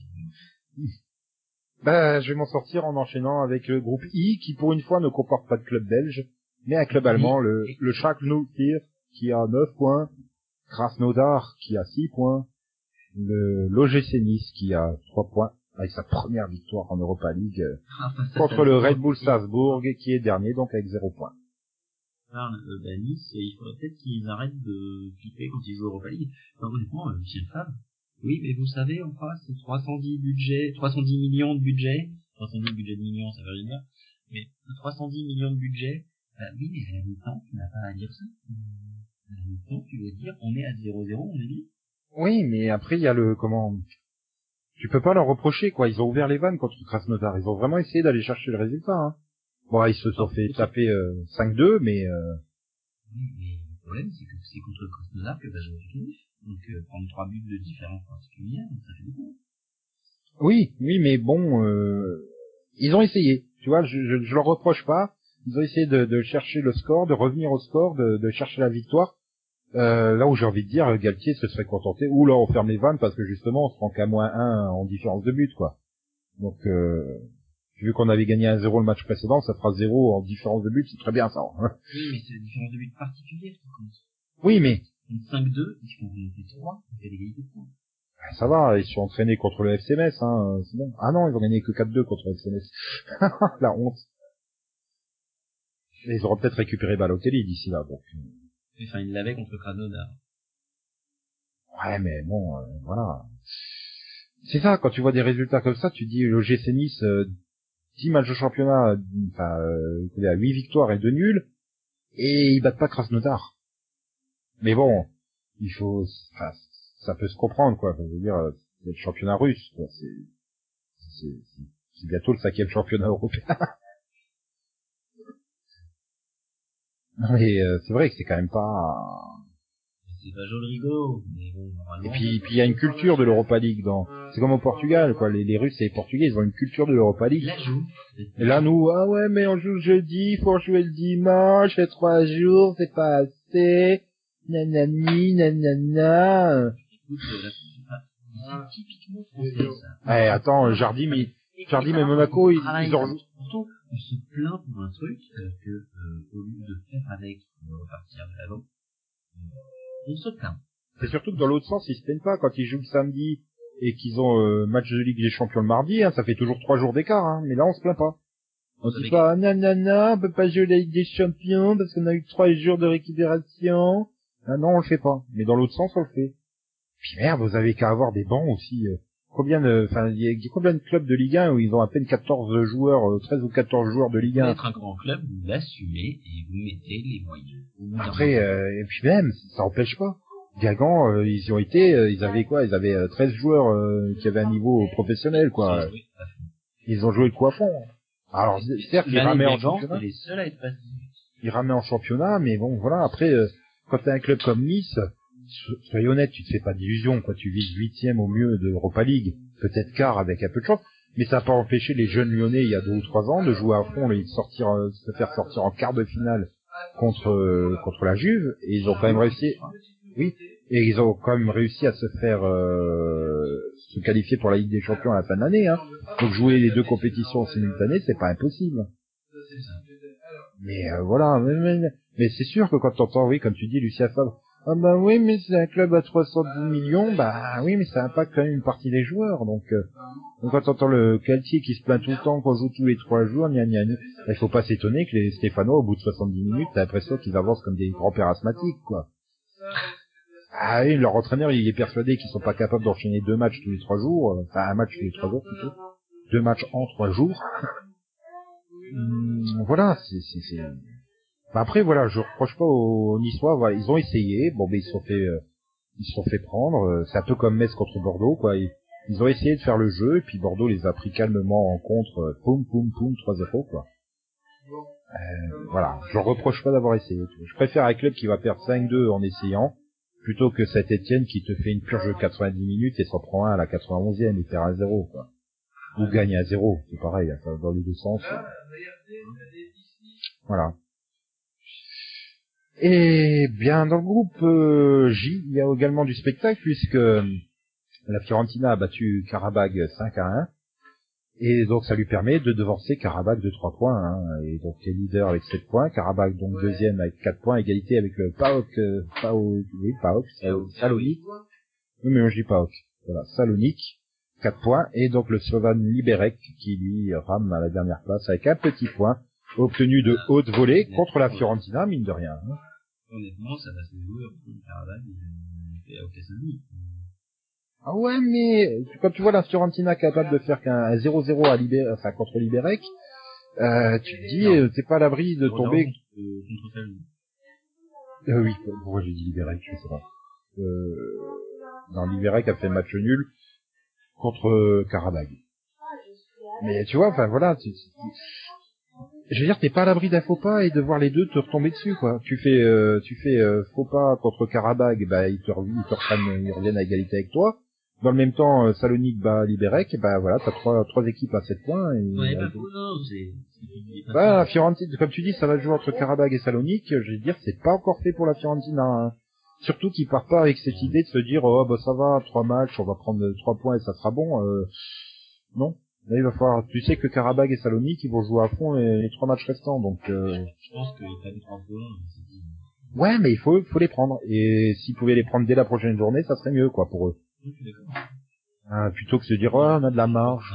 Speaker 1: Ben, je vais m'en sortir en enchaînant avec le groupe I, qui pour une fois ne comporte pas de club belge, mais un club allemand, le, le Schalke Noukir, qui a neuf points, Krasnodar, qui a six points, le l'O G C Nice, qui a trois points, avec sa première victoire en Europa League,
Speaker 2: Ah, enfin, ça,
Speaker 1: contre
Speaker 2: ça,
Speaker 1: le
Speaker 2: ça,
Speaker 1: Red Bull Salzbourg, qui est dernier, donc avec zéro point.
Speaker 2: Alors, euh, bah, Nice, il faudrait peut-être qu'ils arrêtent de flipper quand ils jouent Europa League. Enfin, honnêtement, euh, Lucien Favre, oui, mais vous savez, en face, c'est trois cent dix budget, trois cent dix millions de budget, trois cent dix budget de millions, ça veut rien dire, mais trois cent dix millions de budget, bah oui, mais à la mi-temps, tu n'as pas à dire ça. À la mi-temps, tu dois dire, on est à zéro zéro, on est bien.
Speaker 1: Oui, mais après, il y a le, comment, tu peux pas leur reprocher, quoi. Ils ont ouvert les vannes contre Krasnodar. Ils ont vraiment essayé d'aller chercher le résultat, hein. Bon, ils se sont fait taper euh, cinq deux, mais... Euh...
Speaker 2: Oui, mais le problème, c'est que c'est contre Krasnodar que va jouer Kiev. Donc, euh, prendre trois buts de différence particulière, ça fait beaucoup.
Speaker 1: Oui, oui, mais bon, euh, ils ont essayé. Tu vois, je, je, je leur reproche pas. Ils ont essayé de, de chercher le score, de revenir au score, de, de chercher la victoire. Euh, là où j'ai envie de dire, Galtier se serait contenté, ou là on ferme les vannes parce que justement on se rend qu'à moins un en différence de but, quoi. Donc, euh, vu qu'on avait gagné un zéro le match précédent, ça fera zéro en différence de but, c'est très bien ça. Hein.
Speaker 2: Oui, mais c'est la différence de but particulière qui compte.
Speaker 1: Oui, mais...
Speaker 2: Donc cinq deux, ils font remonter trois, on fait l'égalité de points.
Speaker 1: Ça va, ils sont entraînés contre le F C Metz, hein, c'est bon. Ah non, ils ont gagné que quatre deux contre le F C Metz. La honte. Et ils auront peut-être récupéré Balotelli d'ici là, donc...
Speaker 2: Enfin, ils l'avaient contre Krasnodar.
Speaker 1: Ouais, mais bon, euh, voilà. C'est ça, quand tu vois des résultats comme ça, tu dis le G C Nice, euh, dix matchs de championnat, enfin, euh, il a huit victoires et deux nuls, et ils battent pas Krasnodar. Mais bon, il faut, enfin, ça peut se comprendre, quoi. Je veux dire, c'est le championnat russe, quoi. C'est, c'est, c'est, c'est bientôt le cinquième championnat européen. Non, mais euh, c'est vrai que c'est quand même pas...
Speaker 2: C'est pas joli rigolo, mais bon,
Speaker 1: Et
Speaker 2: normalement...
Speaker 1: puis, puis il y a une culture de l'Europa League dans... C'est comme au Portugal, quoi. Les, les Russes et les Portugais, ils ont une culture de l'Europa League.
Speaker 2: Là, joue.
Speaker 1: Et là, nous, ah ouais, mais on joue jeudi, faut jouer le dimanche, les trois jours, c'est pas assez. Nanani, nanana.
Speaker 2: Écoute, là, c'est typiquement français, ça.
Speaker 1: Ouais, attends, Jardim, il... Jardim et Monaco, ils, ils ont...
Speaker 2: Surtout, on se plaint pour un truc, euh, que, euh, au lieu de faire avec, de repartir de l'avant, euh, on se plaint.
Speaker 1: C'est surtout que dans l'autre sens, ils se plaignent pas quand ils jouent le samedi et qu'ils ont euh, match de Ligue des Champions le mardi, hein, ça fait toujours trois jours d'écart, hein, mais là on se plaint pas. On dit pas, nanana, on peut pas jouer la Ligue des Champions parce qu'on a eu trois jours de récupération. Ah non, on le fait pas. Mais dans l'autre sens, on le fait. Puis merde, vous avez qu'à avoir des bancs aussi. Euh, combien de, enfin, il y a combien de clubs de Ligue un où ils ont à peine quatorze joueurs, euh, treize ou quatorze joueurs de Ligue un.
Speaker 2: Vous êtes un grand club, vous l'assumez et vous mettez les moyens.
Speaker 1: Après, euh, et puis même, ça empêche pas. Guingamp, euh, ils y ont été, euh, ils avaient quoi? Ils avaient euh, treize joueurs euh, qui avaient un niveau professionnel, quoi. Ils ont joué le coup à fond. Alors, certes, ils ramaient en championnat.
Speaker 2: Les seuls à être passés.
Speaker 1: Ils ramaient en championnat, mais bon, voilà. Après, euh, quand t'as un club comme Nice, soyez honnête, tu te fais pas d'illusions, quoi. Tu vises huitième au mieux de Europa League, peut-être quart avec un peu de chance. Mais ça n'a pas empêché les jeunes Lyonnais, il y a deux ou trois ans, de jouer à fond et de sortir, euh, se faire sortir en quart de finale contre euh, contre la Juve. Et ils ont quand même réussi. Oui. Et ils ont quand même réussi à se faire euh, se qualifier pour la Ligue des Champions à la fin de l'année. Hein. Donc jouer les deux compétitions simultanées, c'est pas impossible. Mais euh, voilà, mais, mais, mais c'est sûr que quand t'entends, oui, comme tu dis, Lucien Favre, ah bah oui, mais c'est un club à trois cent dix millions, bah oui, mais ça impacte quand même une partie des joueurs. Donc, euh, donc quand t'entends le Galtier qui se plaint tout le temps qu'on joue tous les trois jours, gna gna gna, il faut pas s'étonner que les Stéphanois, au bout de soixante-dix minutes, t'as l'impression qu'ils avancent comme des grands-pères asthmatiques, quoi. Ah oui, leur entraîneur, il est persuadé qu'ils sont pas capables d'enchaîner deux matchs tous les trois jours, enfin un match tous les trois jours plutôt, deux matchs en trois jours. Hum, Donc voilà, c'est, c'est, c'est... Bah après voilà, je reproche pas aux Niçois, voilà, ils ont essayé, bon mais ils se sont fait, euh, ils se sont fait prendre, euh, c'est un peu comme Metz contre Bordeaux, quoi. Ils, ils ont essayé de faire le jeu, et puis Bordeaux les a pris calmement en contre, euh, poum poum poum, trois zéro, quoi. Euh, voilà, je reproche pas d'avoir essayé. Je préfère un club qui va perdre cinq deux en essayant, plutôt que Saint-Étienne qui te fait une purge de quatre-vingt-dix minutes et s'en prend un à la quatre-vingt-onzième et perd un zéro, quoi. Ou gagne à zéro, c'est pareil, hein, dans les deux sens. Voilà. Et bien, dans le groupe euh, J, il y a également du spectacle, puisque la Fiorentina a battu Karabag cinq à un, et donc ça lui permet de devancer Karabag de trois points, hein, et donc est leader avec sept points, Karabag donc deuxième avec quatre points, égalité avec le PAOK, euh, PAOK, oui, PAOK, Salonique, oui, mais on dit PAOK, voilà, Salonique, quatre points, et donc le Slovan Liberec qui lui rame à la dernière place avec un petit point, obtenu de haute volée contre la Fiorentina, mine de rien. Hein.
Speaker 2: Honnêtement, ça va se jouer entre le Karabakh et le Saint-Denis.
Speaker 1: Ah ouais, mais quand tu vois la Fiorentina capable de faire qu'un zéro zéro à Libé... enfin, contre Liberec, euh, tu te dis, euh, t'es pas à l'abri de tomber...
Speaker 2: Contre, euh, contre Saint-Denis.
Speaker 1: Euh, oui, pourquoi j'ai dit Liberec, je sais pas. Euh... Non, Liberec a fait match nul contre euh, Karabakh. Mais tu vois, enfin voilà, tu, tu, je veux dire, t'es pas à l'abri d'un faux pas et de voir les deux te retomber dessus, quoi. Tu fais, euh, tu fais euh, faux pas contre Karabag, bah ils te, ils te reprennent, ils reviennent à égalité avec toi. Dans le même temps, euh, Salonique bat Liberec, bah voilà, t'as trois, trois équipes à sept points. Et,
Speaker 2: ouais,
Speaker 1: euh,
Speaker 2: pas faux, non, c'est.
Speaker 1: Bah, la Fiorentina, comme tu dis, ça va jouer entre Karabag et Salonique. Je veux dire, c'est pas encore fait pour la Fiorentina. Hein. Surtout qu'ils partent pas avec cette idée de se dire, oh bah ça va, trois matchs, on va prendre trois points et ça sera bon. Euh, non. Là, il va falloir, tu sais que Karabag et Salonique, ils vont jouer à fond les, les trois matchs restants, donc, euh...
Speaker 2: Je pense qu'ils prennent trois points,
Speaker 1: ouais, mais il faut, faut les prendre. Et s'ils pouvaient les prendre dès la prochaine journée, ça serait mieux, quoi, pour eux.
Speaker 2: Je suis d'accord.
Speaker 1: Ah, plutôt que de se dire, oh, on a de la marge.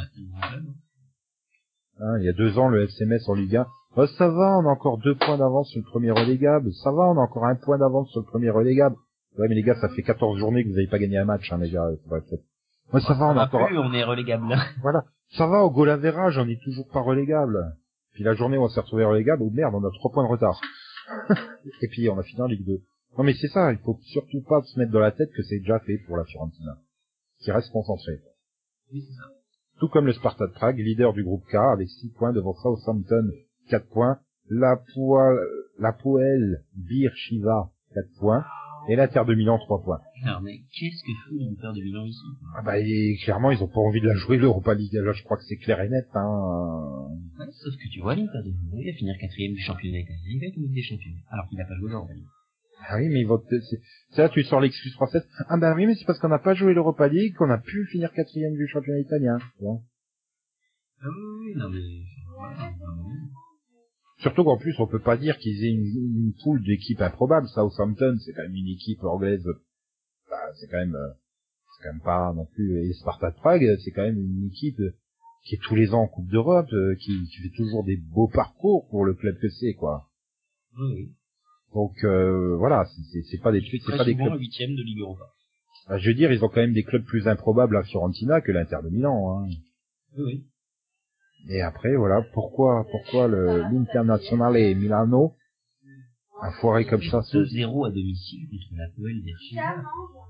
Speaker 1: Hein, il y a deux ans, le F C Metz en Ligue un. Oh, ça va, on a encore deux points d'avance sur le premier relégable. Ça va, on a encore un point d'avance sur le premier relégable. Ouais, mais les gars, ça fait quatorze journées que vous n'avez pas gagné un match, hein, les gars. Ouais, ouais, ça va, on a encore...
Speaker 2: Plus, on est relégable, là.
Speaker 1: Voilà. Ça va, au goal average, on est toujours pas relégable. Puis la journée où on s'est retrouvé relégable, oh merde, on a trois points de retard. Et puis on a fini en Ligue deux. Non mais c'est ça, il faut surtout pas se mettre dans la tête que c'est déjà fait pour la Fiorentina. Qui reste concentré.
Speaker 2: Oui, c'est ça.
Speaker 1: Tout comme le Sparta de Prague, leader du groupe K, avec six points devant Southampton, quatre points. La Poel, la Poel Bir Shiva, quatre points. Et l'Inter de Milan, trois points.
Speaker 2: Alors, mais qu'est-ce que fout l'Inter de Milan ici?
Speaker 1: Ah bah, et, clairement, ils ont pas envie de la jouer, l'Europa League. Là, je crois que c'est clair et net, hein.
Speaker 2: Ouais, sauf que tu vois, l'Inter de Milan, il va finir quatrième du championnat italien, il va être au Ligue des champions. Alors qu'il n'a pas joué l'Europa League.
Speaker 1: Ah oui, mais ils vont te... c'est... c'est là, tu sors l'excuse française. Ah bah oui, mais c'est parce qu'on n'a pas joué l'Europa League qu'on a pu finir quatrième du championnat italien. Ouais.
Speaker 2: Ah oui, oui, non mais, voilà, non, mais...
Speaker 1: Surtout qu'en plus, on peut pas dire qu'ils aient une, une poule d'équipes improbables. Southampton, c'est quand même une équipe anglaise, bah, c'est quand même, c'est quand même pas non plus, et Sparta de Prague, c'est quand même une équipe qui est tous les ans en Coupe d'Europe, qui, qui fait toujours des beaux parcours pour le club que c'est, quoi.
Speaker 2: Oui.
Speaker 1: Donc, euh, voilà, c'est, c'est pas des, c'est pas des clubs.
Speaker 2: huitième de Ligue Europa.
Speaker 1: Bah, je veux dire, ils ont quand même des clubs plus improbables à Fiorentina que l'Inter de Milan, hein.
Speaker 2: Oui, oui.
Speaker 1: Et après, voilà, pourquoi, pourquoi le, l'Internazionale Milano a foiré comme ça.
Speaker 2: deux zéro à domicile contre la Poel d'Erchina.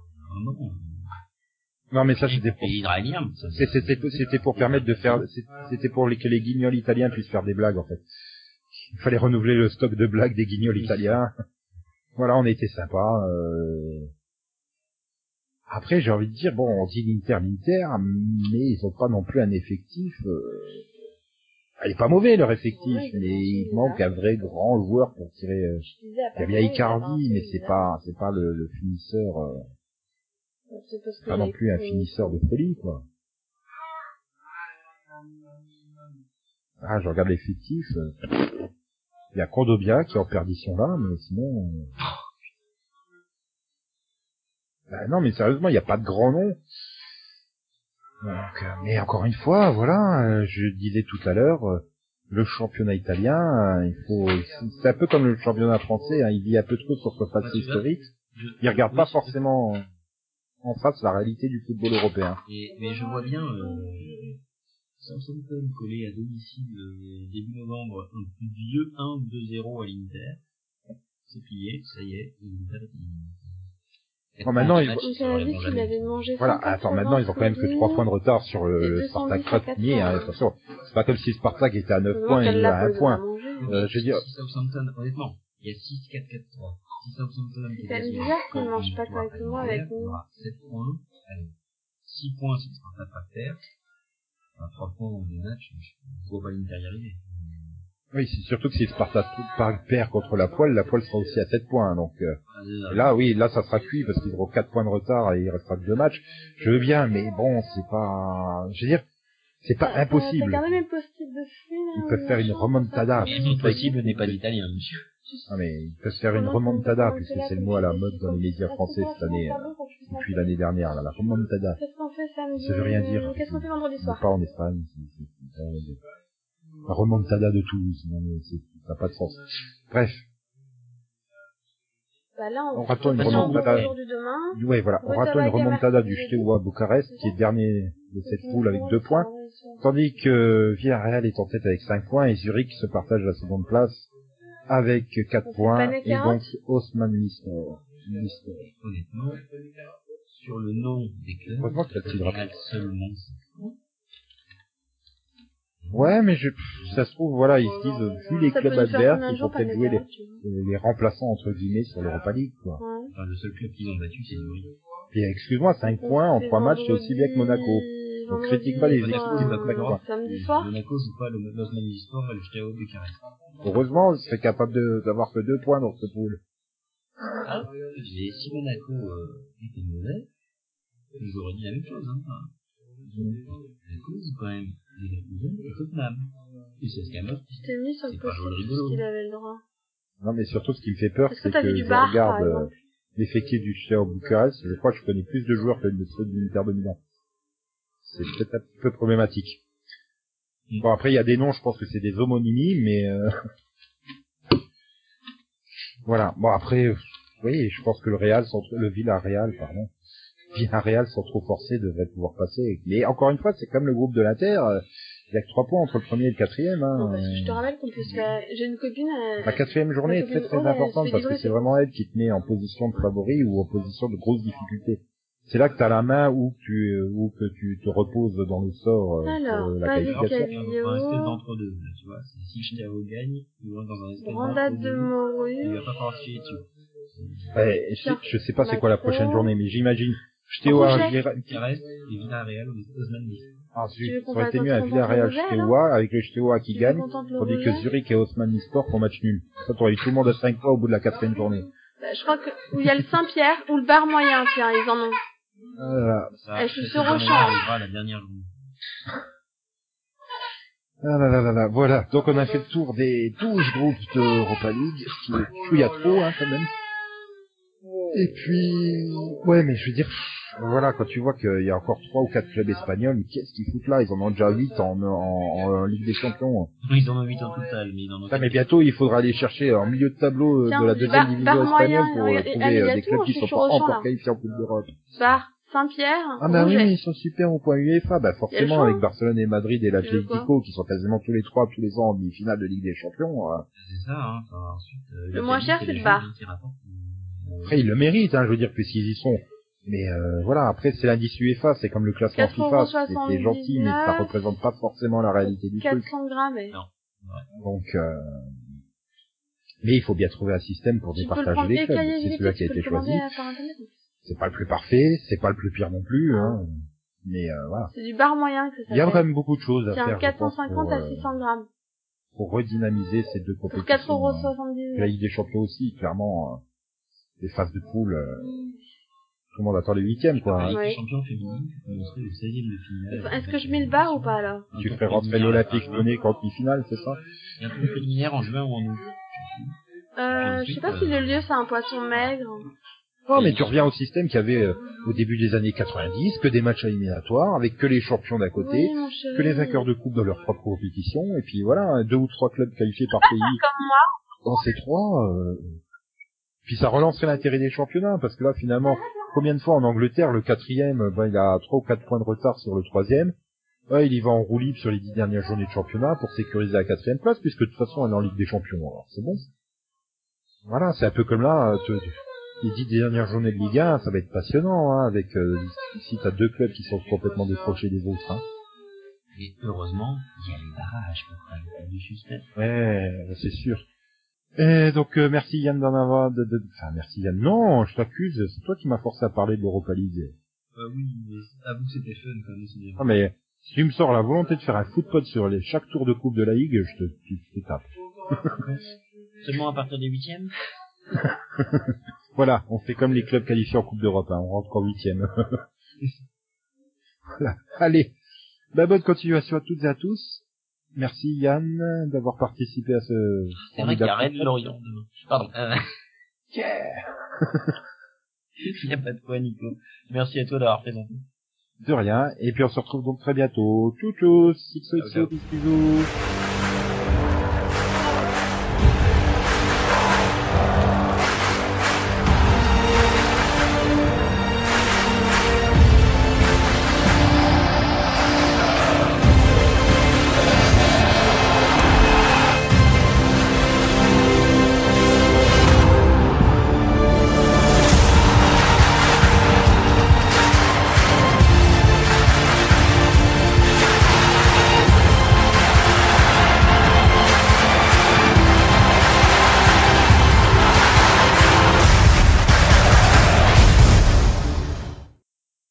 Speaker 1: Non, mais ça, c'était pour, c'était, c'était pour permettre de faire, c'était pour que les guignols italiens puissent faire des blagues, en fait. Il fallait renouveler le stock de blagues des guignols italiens. Voilà, on était sympa, euh... Après, j'ai envie de dire, bon, on dit l'Inter, l'Inter, mais ils ont pas non plus un effectif, euh... il est pas mauvais, leur effectif, mais il manque un vrai grand joueur pour tirer, euh... il y a bien Icardi, mais c'est pas, c'est pas le, le finisseur, euh... c'est pas non plus un finisseur de folie, quoi. Ah, je regarde l'effectif, euh... il y a Condobia qui est en perdition là, mais sinon, euh... bah non, mais sérieusement, il n'y a pas de grand nom. Donc, euh, mais encore une fois, voilà, euh, je disais tout à l'heure, euh, le championnat italien, euh, il faut, c'est un peu comme le championnat français, hein, il vit un peu trop sur ce passé historique. Il regarde pas forcément en face la réalité du football européen.
Speaker 2: Et, mais je vois bien, euh, Southampton collé à domicile euh, début novembre, un plus vieux un deux zéro à l'Inter. C'est plié, ça y est, l'Inter, il...
Speaker 1: Bon, maintenant, ils...
Speaker 3: Donc, elle a dit qu'il avait mangé
Speaker 1: Voilà, attends, maintenant, ils ont quand même que trois points de retard sur le Spartak Trapnier, hein, attention. C'est pas comme si Spartak était à neuf points et à un point. Euh, je veux dire...
Speaker 2: Si Southampton, honnêtement, il y a six quatre quatre trois. Si Southampton...
Speaker 3: C'est quand même bizarre qu'il ne mange pas correctement avec nous.
Speaker 2: Il y aura sept points, allez, six points si le Spartak pas perd. Enfin, trois points en deux matchs, je vois pas l'Inter y arriver.
Speaker 1: Oui, c'est surtout que si Spartak perd contre la Poile, la Poile sera aussi à sept points, donc, euh, et là, oui, là, ça sera cuit parce qu'ils auront quatre points de retard et il restera que deux matchs. Je veux bien, mais bon, c'est pas, je veux dire, c'est pas
Speaker 3: ça,
Speaker 1: impossible.
Speaker 3: Regardez mes post-it de fruits, là.
Speaker 1: Ils peuvent faire une remontada.
Speaker 2: Impossible n'est pas d'italien, monsieur.
Speaker 1: Ah, mais ils peuvent faire une remontada, puisque c'est le mot à la mode dans les médias français cette année, euh, depuis l'année dernière, là, la remontada.
Speaker 3: Qu'est-ce qu'on fait samedi?
Speaker 1: Ça veut rien dire.
Speaker 3: Qu'est-ce qu'on fait vendredi soir?
Speaker 1: Pas en Espagne, c'est, c'est, c'est, c'est, la remontada de Toulouse, non, mais c'est, ça n'a pas de sens. Bref.
Speaker 3: Bah là, on,
Speaker 1: on raton une
Speaker 3: remontada.
Speaker 1: Demain. Ouais, voilà. On raton une remontada du Steaua Bucarest, qui est dernier de cette poule avec deux points. Tandis que Villarreal est en tête avec cinq points et Zurich se partage la seconde place avec quatre points. Et donc, Osman Lister.
Speaker 2: Honnêtement, sur le nom des clubs,
Speaker 1: heureusement qu'il y a
Speaker 2: seulement
Speaker 1: ouais, mais je, ça se trouve, voilà, ils se disent, vu les clubs adverses, ils vont peut-être jouer les, les remplaçants, entre guillemets, sur l'Europa League, quoi.
Speaker 3: Ouais.
Speaker 2: Enfin, le seul club qu'ils ont battu, c'est Zurich.
Speaker 1: Puis, excuse-moi, cinq points en trois matchs, c'est aussi bien que Monaco. Donc, critique pas les équipes qui battent cinq points.
Speaker 3: Samedi soir.
Speaker 2: Monaco joue pas l'Osman Lisport et le Steaua Bucarest.
Speaker 1: Heureusement, je serais capable de, d'avoir que deux points dans ce pool.
Speaker 2: Ah, mais si Monaco, euh, était mauvais, j'aurais dit la même chose, hein. Monaco, c'est quand même Leverkusen et Tottenham. Et c'est ce qu'Amos.
Speaker 3: Je t'ai mis sur le post-it qu'il avait le droit.
Speaker 1: Non, mais surtout, ce qui me fait peur, c'est que, que je
Speaker 3: bar,
Speaker 1: regarde euh, l'effectif du Steaua Bucarest. Je crois que je connais plus de joueurs que de ceux de l'Inter de Milan. C'est peut-être un petit peu problématique. Mm. Bon, après, il y a des noms, je pense que c'est des homonymies, mais euh... voilà. Bon, après, oui, je pense que le Real, sans, le Villarreal, pardon, Villarreal, sans trop forcer, devrait pouvoir passer. Mais encore une fois, c'est comme le groupe de l'Inter. Euh, il y a que trois points entre le premier et le quatrième. Hein.
Speaker 3: Non, parce que je te rappelle qu'on peut se faire... J'ai une copine... Elle...
Speaker 1: La quatrième journée est très très oh, importante parce que c'est vraiment elle qui te met en position de favori ou en position de grosse difficulté. C'est là que tu as la main ou que tu, ou que tu te reposes dans le sort euh,
Speaker 3: alors,
Speaker 1: pour la qualification.
Speaker 2: Alors, un espèce d'entre-deux, là, tu vois. Si je Steaua gagne, il va dans un espèce
Speaker 3: d'entre-deux. Il
Speaker 2: va pas falloir se fier dessus.
Speaker 1: Ouais, je, je sais pas c'est quoi la prochaine journée, mais j'imagine Steaua,
Speaker 2: Villarreal et Villarreal ou Osman Lisport.
Speaker 1: Ah, ça aurait été mieux à Villarreal Steaua, avec le Steaua qui gagne, tandis que Zurich et Osman Lisport font match nul. Ça, t'aurais eu tout le monde à cinq points au bout de la quatrième journée.
Speaker 3: Bah, je crois que, où il y a le Saint-Pierre, ou le bar moyen, tiens, ils en ont.
Speaker 1: Voilà.
Speaker 3: Ah, je suis sur Auchan.
Speaker 2: La dernière journée.
Speaker 1: Ah là là là là, voilà. Donc on a fait le tour des douze groupes d'Europa League, ce qui est, il y a trop, hein, quand même. Et puis, ouais, mais je veux dire, voilà, quand tu vois qu'il y a encore trois ou quatre clubs espagnols, mais qu'est-ce qu'ils foutent là? Ils en ont déjà huit en, en, en, en Ligue des Champions.
Speaker 2: Ils en ont huit en total, mais ils en ont
Speaker 1: ça, mais bientôt, il faudra aller chercher en milieu de tableau Tiens, de la deuxième bar, division bar espagnole moyen, pour euh, trouver euh, des clubs qui sont pas encore là. Qualifiés en Coupe d'Europe.
Speaker 3: Bar Saint-Pierre.
Speaker 1: Ah bah oui, mais ils sont super au point UEFA, bah forcément avec Barcelone et Madrid et l'Atlético qui sont quasiment tous les trois, tous les ans en demi-finale de Ligue des Champions. Euh.
Speaker 2: C'est ça, hein. Enfin, ensuite, euh,
Speaker 3: le moins cher, c'est le bar.
Speaker 1: Après, ils le méritent, hein, je veux dire, puisqu'ils y sont. Mais euh, voilà, après, c'est l'indice UEFA, c'est comme le classement FIFA, c'est gentil, mais ça représente pas forcément la réalité du truc.
Speaker 3: quatre cents grammes, et...
Speaker 2: Non.
Speaker 1: Ouais. Donc, euh... mais il faut bien trouver un système pour départager les clubs. C'est celui qui a été choisi. C'est pas le plus parfait, c'est pas le plus pire non plus, hein. Mais euh, voilà.
Speaker 3: C'est du bar moyen que ça s'appelle.
Speaker 1: Il y a quand même beaucoup de choses à faire.
Speaker 3: quatre cent cinquante à six cents grammes.
Speaker 1: Pour redynamiser ces deux compétitions.
Speaker 3: Pour quatre euros soixante-dix.
Speaker 1: La Ligue des Champions aussi, clairement, euh, les phases de poule, euh, tout le monde attend les huitièmes, quoi.
Speaker 2: La Ligue des Champions féminine, on serait le seizième de finale.
Speaker 3: Est-ce que je mets le bar ou pas, alors?
Speaker 1: Tu ferais rentrer l'Olympique Lyonnais en demi-finale, c'est ça?
Speaker 2: Il y a un peu préliminaire en juin ou en août.
Speaker 3: Euh, je sais pas si le lieu c'est un poisson maigre.
Speaker 1: Non, mais tu reviens au système qu'il y avait euh, au début des années quatre-vingt-dix, que des matchs éliminatoires, avec que les champions d'un côté,
Speaker 3: oui,
Speaker 1: que les vainqueurs de coupe dans leur propre compétition, et puis voilà, deux ou trois clubs qualifiés par pays.
Speaker 3: Comme moi.
Speaker 1: Dans ces trois, euh... puis ça relancerait l'intérêt des championnats, parce que là, finalement, combien de fois en Angleterre, le quatrième, ben, il a trois ou quatre points de retard sur le troisième, Ouais, il y va en roue libre sur les dix dernières journées de championnat pour sécuriser la quatrième place, puisque de toute façon, elle est en Ligue des Champions, alors c'est bon. Voilà, c'est un peu comme là, tu, tu, les dix dernières journées de Ligue un, ça va être passionnant, hein, avec, euh, ici, t'as deux clubs qui sont complètement décrochés des autres, hein.
Speaker 2: Et heureusement, il y a les barrages pour faire du suspense.
Speaker 1: Ouais, c'est sûr. Et donc, euh, merci Yann d'en avoir, de, de, enfin, merci Yann. Non, je t'accuse, c'est toi qui m'as forcé à parler de l'Europa League.
Speaker 2: Euh, oui, mais avoue que c'était fun, quand même, c'est bien.
Speaker 1: Non, mais, si tu me sors la volonté de faire un footpod sur les, chaque tour de coupe de la Ligue, je te, je te tape.
Speaker 2: Seulement à partir des huitièmes?
Speaker 1: Voilà, on fait comme les clubs qualifiés en Coupe d'Europe, hein, on rentre en huitième. Voilà. Allez, bah, bonne continuation à toutes et à tous. Merci Yann d'avoir participé à ce...
Speaker 2: C'est vrai qu'il y a Rennes Lorient demain. Pardon. Euh...
Speaker 1: Yeah.
Speaker 2: Il n'y a pas de quoi, Nico. Merci à toi d'avoir présenté.
Speaker 1: De rien, et puis on se retrouve donc très bientôt. Tchou tchou, six bisous.